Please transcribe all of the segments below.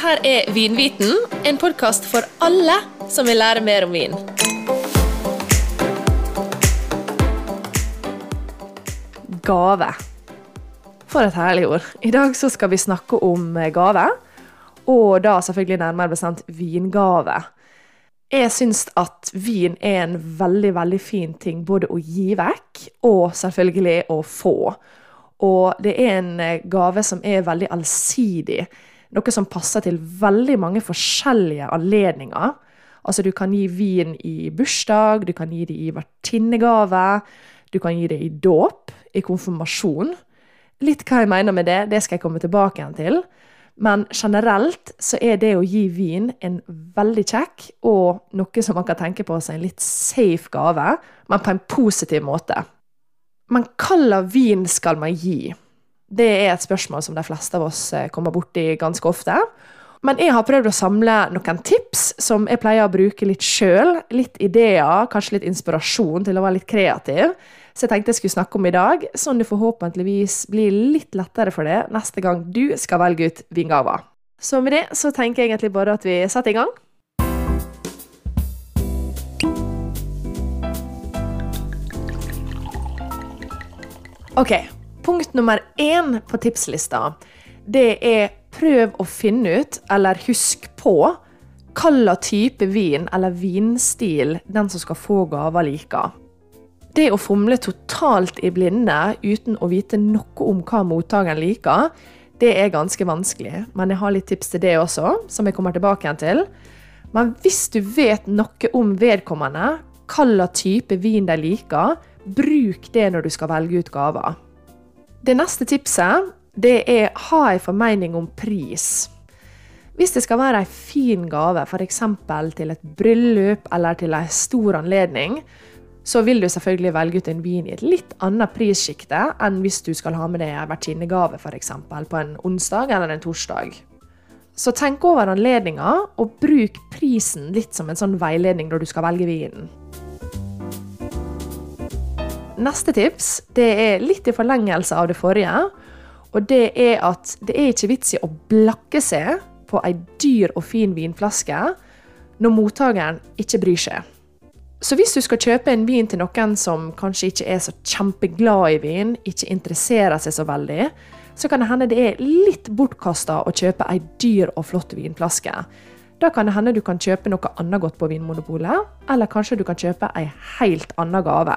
her Vinviten, en podcast for alle som vil lære mer om vin. Gave. For et herlig ord. I dag så skal vi snakke om gave, og da selvfølgelig nærmere bestemt vingave. Jeg synes at vin en veldig, veldig fin ting både å gi vekk og selvfølgelig å få. Og det en gave som veldig allsidig, noe som passer til veldig mange forskjellige anledninger. Altså du kan gi vin i bursdag, du kan gi det i vertinnegave, du kan gi det i dåp, i konfirmasjon. Litt hva jeg mener med det skal jeg komme tilbake igjen til. Men generelt så det å gi vin en veldig kjekk og noe som man kan tenke på som en litt safe gave, men på en positiv måte. Men hva vin skal man gi? Det et spørsmål som de fleste av oss kommer bort i ganske ofte. Men jeg har prøvd å samle noen tips som jeg pleier å bruke litt selv, litt ideer, kanskje litt inspirasjon til å være litt kreativ. Så jeg tenkte jeg skulle snakke om i dag, sånn det forhåpentligvis blir litt lettere for det neste gang du skal velge ut vingaver. Så med det så tenker jeg egentlig bare at vi setter i gang. Ok, punkt nummer 1 på tipslista, det prøv å finne ut, eller husk på, hva type vin eller vinstil den som skal få gaver liker. Det å fomle totalt i blinde uten å vite noe om hva mottageren liker, det ganske vanskelig, men jeg har litt tips til det også, som jeg kommer tilbake igjen til. Men hvis du vet noe om vedkommende, hva type vin de liker, bruk det når du skal velge ut gaver. Det neste tipset, det ha en formening om pris. Hvis det skal være en fin gave, for eksempel til et bryllup eller til en stor anledning, så vil du selvfølgelig velge ut en vin i et litt annet prisskikte enn hvis du skal ha med deg en vertinnegave, for eksempel, på en onsdag eller en torsdag. Så tenk over anledningen, og bruk prisen litt som en sånn veiledning når du skal velge vinen. Neste tips, det litt i forlengelse av det forrige, og det at det ikke vits i å blakke seg på en dyr og fin vinflaske når mottageren ikke bryr seg. Så hvis du skal kjøpe en vin til noen som kanskje ikke så kjempeglad i vin, ikke interesserer seg så veldig, så kan det hende det litt bortkastet å kjøpe en dyr og flott vinflaske. Da kan det hende du kan kjøpe noe annet godt på Vinmonopolet, eller kanskje du kan kjøpe en helt annen gave.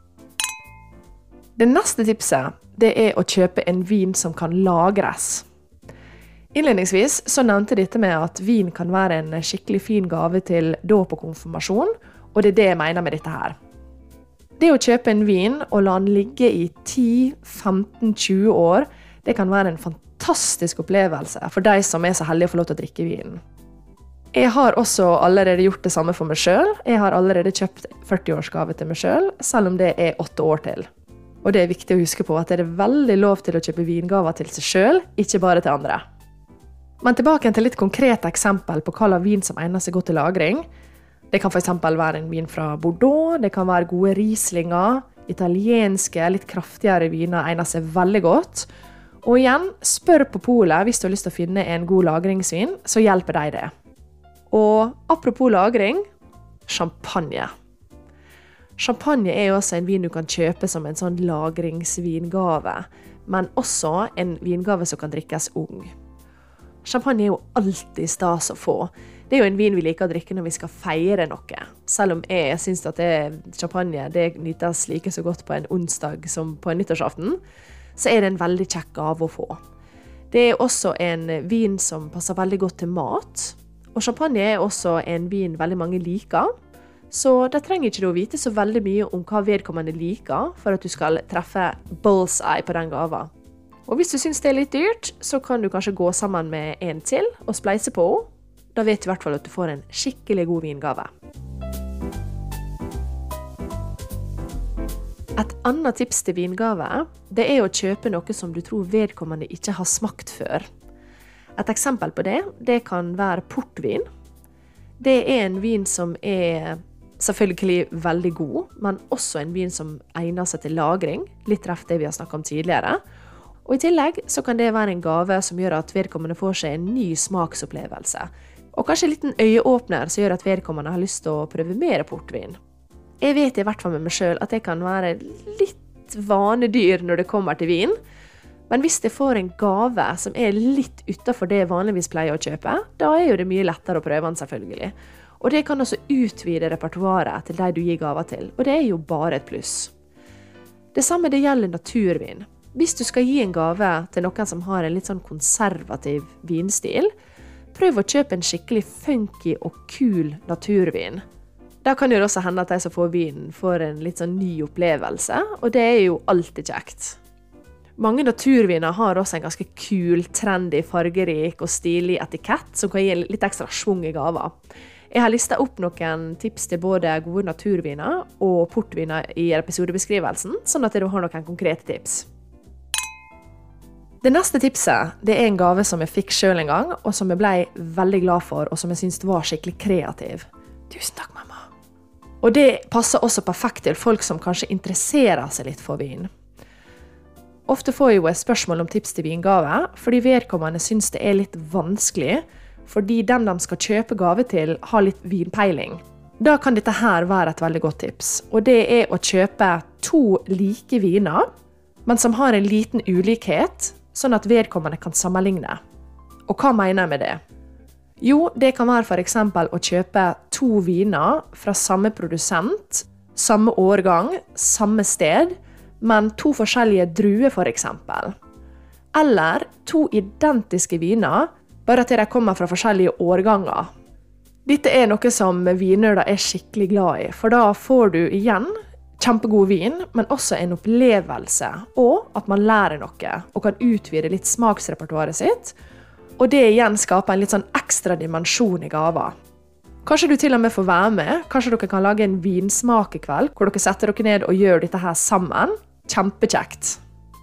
Det neste tipset, det å kjøpe en vin som kan lagres. Innledningsvis så nevnte jeg dette med at vin kan være en skikkelig fin gave til dåp og konfirmasjon, og det jeg mener med dette her. Det å kjøpe en vin og la den ligge i 10, 15, 20 år, det kan være en fantastisk opplevelse for de som så heldige å få lov til å drikke vinen. Jeg har også allerede gjort det samme for meg selv. Jeg har allerede kjøpt 40-årsgave til meg selv, selv om det 8 år til. Og det viktig å huske på at det veldig lov til å kjøpe vingaver til seg selv, ikke bare til andre. Men tilbake til litt konkrete eksempel på hva vin som egner seg godt til lagring. Det kan for eksempel være en vin fra Bordeaux, det kan være gode Rieslinger, italienske, litt kraftigere viner egner seg veldig godt. Og igjen, spør på polet hvis du har lyst til å finne en god lagringsvin, så hjelper de det. Og apropos lagring, champagne. Champagne jo også en vin du kan kjøpe som en sånn lagringsvingave, men også en vingave som kan drikkes ung. Champagne jo alltid stas å få. Det jo en vin vi liker å drikke når vi skal feire noe. Selv om jeg synes at champagne nytes like så godt på en onsdag som på en nyttårsaften, så det en veldig kjekk gave å få. Det også en vin som passer veldig godt til mat, og champagne også en vin veldig mange liker, så da trenger ikke du å vite så veldig mye om hva vedkommende liker for at du skal treffe bullseye på den gaven. Og hvis du synes det litt dyrt, så kan du kanskje gå sammen med en til og spleise på. Da vet du i hvert fall at du får en skikkelig god vingave. Et annet tips til vingave, det å kjøpe noe som du tror vedkommende ikke har smakt før. Et eksempel på det kan være portvin. Det en vin som selvfølgelig veldig god, men også en vin som egner seg til lagring, litt rett det vi har snakket om tidligere. Og i tillegg så kan det være en gave som gjør at vedkommende får seg en ny smaksopplevelse. Og kanskje en liten øyeåpner som gjør at vedkommende har lyst til å prøve mer portvin. Jeg vet i hvert fall med meg selv at det kan være litt vanedyr når det kommer til vin. Men hvis jeg får en gave som er litt utenfor det jeg vanligvis pleier å kjøpe, da er jo det mye lettere å prøve den selvfølgelig. Og det kan også utvide repertoaret til de du gir gaver til, og det er jo bare et pluss. Det samme det gjelder naturvin. Hvis du skal gi en gave til noen som har en litt sånn konservativ vinstil, prøv å kjøpe en skikkelig funky og kul naturvin. Da kan jo også hende at de som får vinen får en litt sånn ny opplevelse, og det er jo alltid kjekt. Mange naturviner har også en ganske kul, trendy, fargerik og stilig etikett som kan gi litt ekstra svung i gaver. Jeg har listet opp noen tips til både gode naturviner og portviner i episodebeskrivelsen, sånn at du har noen konkrete tips. Det neste tipset, det er en gave som jeg fikk selv en gang, og som jeg ble veldig glad for, og som jeg synes var skikkelig kreativ. Tusen takk, mamma! Og det passer også perfekt til folk som kanskje interesserer seg litt for vin. Ofte får jeg jo et spørsmål om tips til vingave, fordi vedkommende synes det er litt vanskelig, fordi dem de skal kjøpe gave til har litt vinpeiling. Da kan dette her være et veldig godt tips, og det er å kjøpe 2 like viner, men som har en liten ulikhet, sånn at vedkommende kan sammenligne. Og hva mener jeg med det? Jo, det kan være for eksempel å kjøpe 2 viner fra samme produsent, samme årgang, samme sted, men 2 forskjellige druer for eksempel. Eller 2 identiske viner, bare at de kommer fra forskjellige årganger. Dette er noe som vinnerder er skikkelig glad i, for da får du igjen kjempegod vin, men også en opplevelse, og at man lærer noe, og kan utvide litt smaksrepertoaret sitt, og det igjen skaper en litt sånn ekstra dimensjon i gaver. Kanskje du til og med får være med, kanskje dere kan lage en vinsmakekveld, hvor dere setter dere ned og gjør dette her sammen. Kjempekjekt.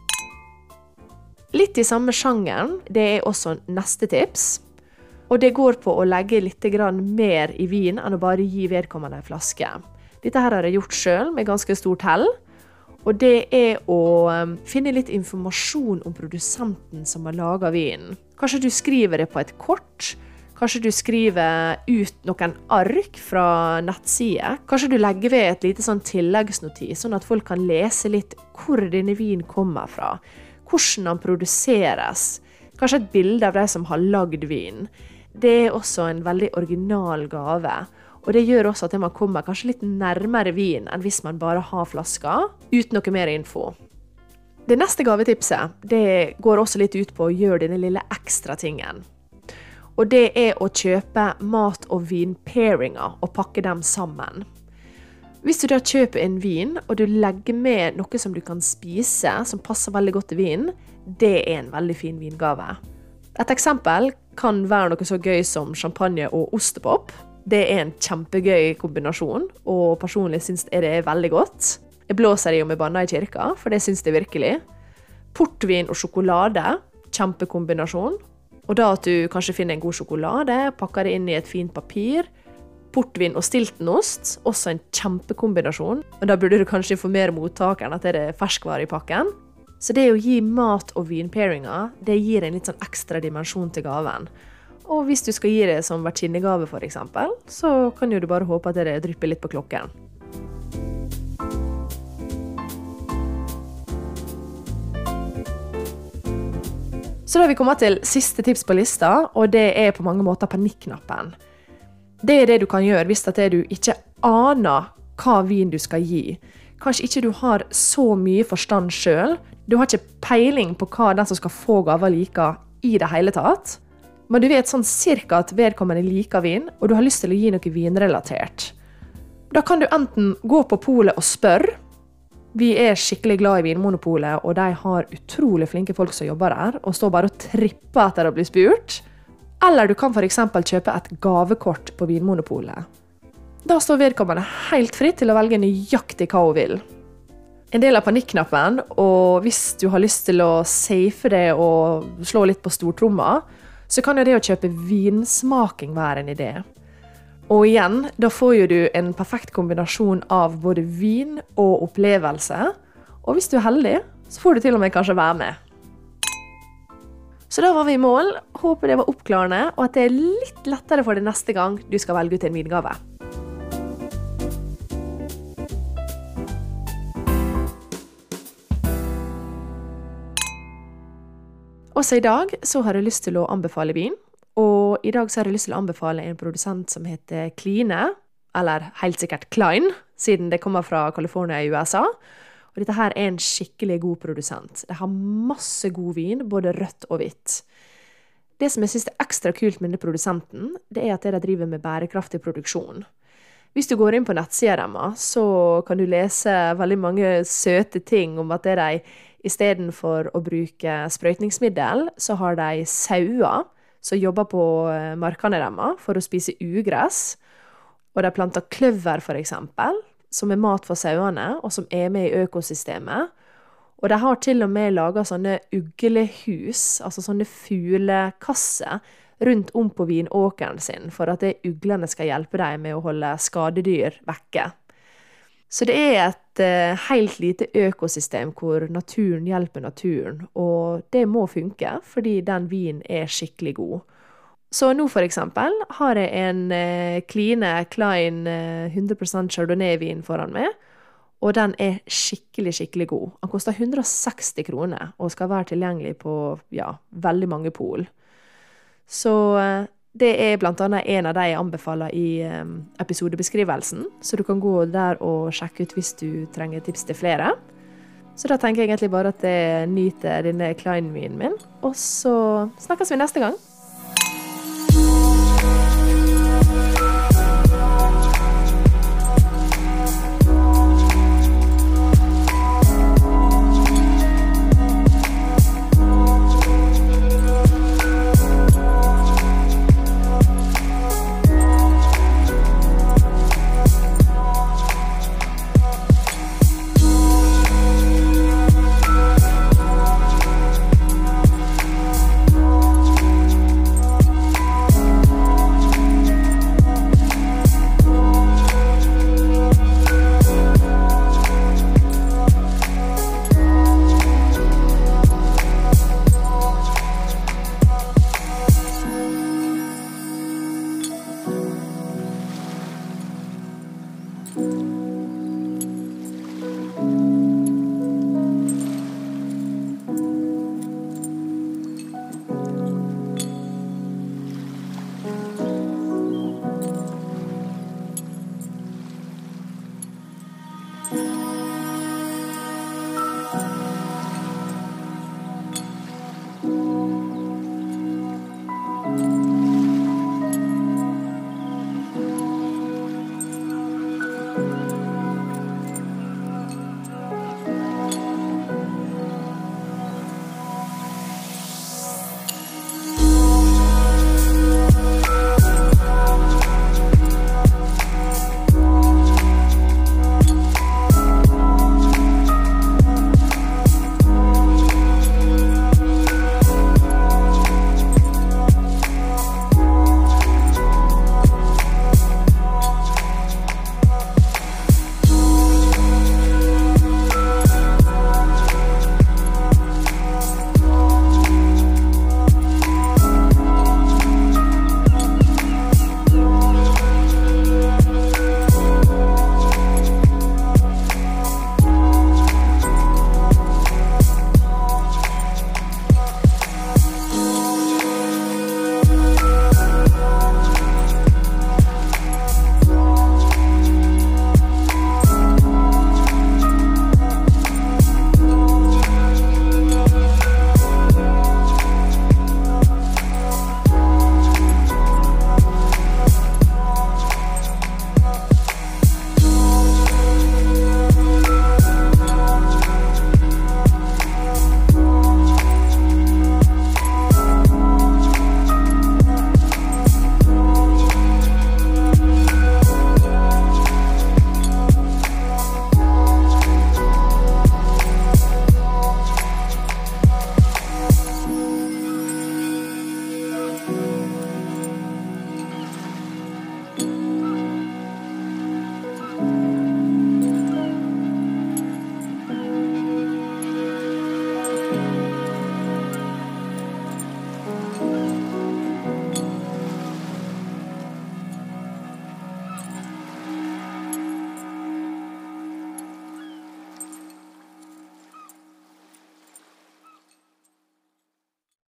Litt i samme sjangeren, det er også neste tips. Og det går på å legge litt mer i vin enn å bare gi vedkommende en flaske. Dette her har jeg gjort selv med ganske stort hell. Og det er å finne litt informasjon om produsenten som har laget vinen. Kanskje du skriver det på et kort. Kanskje du skriver ut noen ark fra nettsider. Kanskje du legger ved et lite sånn tilleggsnotis, sånn at folk kan lese litt hvor denne vinen kommer fra. Hvordan den produseres. Kanskje et bilde av de som har lagd vin. Det er også en veldig original gave. Og det gjør også at man kommer kanskje litt nærmere vin enn hvis man bare har flasker, uten noe mer info. Det neste gavetipset, det går også litt ut på å gjøre denne lille ekstra tingen. Og det er å kjøpe mat- og vinpairinger og pakke dem sammen. Hvis du da kjøper en vin, og du legger med noe som du kan spise, som passer veldig godt til vinen, det er en veldig fin vingave. Et eksempel kan være noe så gøy som champagne og ostepop. Det er en kjempegøy kombinasjon, og personlig synes jeg det er veldig godt. Jeg blåser det jo med banna i kirka, for det synes jeg virkelig. Portvin og sjokolade, kjempekombinasjon. Og da at du kanskje finner en god sjokolade, pakker det inn i et fint papir. Portvin og stiltonost, også en kjempekombinasjon. Og da burde du kanskje informere mottakeren at det er ferskvare i pakken. Så det å gi mat- og vinpairinger, det gir en litt sånn ekstra dimensjon til gaven. Og hvis du skal gi det som vertinnegave for eksempel, så kan jo du bare håpe at det drypper litt på klokken. Så da har vi kommet til siste tips på lista, og det er på mange måter panikknappen. Det er det du kan gjøre hvis du ikke aner hva vin du skal gi. Kanskje ikke du har så mye forstand selv. Du har ikke peiling på hva den som skal få gaver liker i det hele tatt. Men du vet sånn cirka at vedkommende liker vin, og du har lyst til å gi noe vinrelatert. Da kan du enten gå på polet og spørre. Vi er skikkelig glad i Vinmonopolet, og de har utrolig flinke folk som jobber der, og står bare og tripper etter å bli spurt. Eller du kan for eksempel kjøpe et gavekort på Vinmonopolet. Da står vedkommende helt fritt til å velge nøyaktig hva hun vil. En del av panikknappen, og hvis du har lyst til å safe det og slå litt på stortromma, så kan jo det å kjøpe vinsmaking være en idé. Og igjen, da får jo du en perfekt kombinasjon av både vin og opplevelse. Og hvis du er heldig, så får du til og med kanskje være med. Så da var vi i mål. Håper det var oppklarende, og at det er litt lettere for deg neste gang du skal velge ut en vingave. Også i dag så har jeg lyst til å anbefale vin, og i dag så har jeg lyst til å anbefale en produsent som heter Kline, eller helt sikkert Klein, siden det kommer fra California i USA. Og dette her er en skikkelig god produsent. De har masse god vin, både rødt og hvitt. Det som jeg synes er ekstra kult med denne produsenten, det er at de driver med bærekraftig produksjon. Hvis du går inn på nettsiden deres, så kan du lese veldig mange søte ting om at de i stedet for å bruke sprøytningsmiddel, så har de sauer som jobber på markene deres for å spise ugress. Og de planter kløver for eksempel, som er mat for sauene, og som er med i økosystemet. Og de har til og med laget sånne uglehus, altså sånne fuglekasser, rundt om på vinåkeren sin, for at uglene skal hjelpe dem med å holde skadedyr vekke. Så det er et helt lite økosystem hvor naturen hjelper naturen, og det må funke, fordi den vinen er skikkelig god. Så nå for eksempel har jeg en Kline Klein 100% Chardonnay-vin foran meg, og den er skikkelig, skikkelig god. Den koster 160 kroner, og skal være tilgjengelig på, veldig mange pol. Så det er blant annet en av de jeg anbefaler i episodebeskrivelsen, så du kan gå der og sjekke ut hvis du trenger tips til flere. Så da tenker jeg egentlig bare at jeg nyter denne Klein-vinen min, og så snakkes vi neste gang.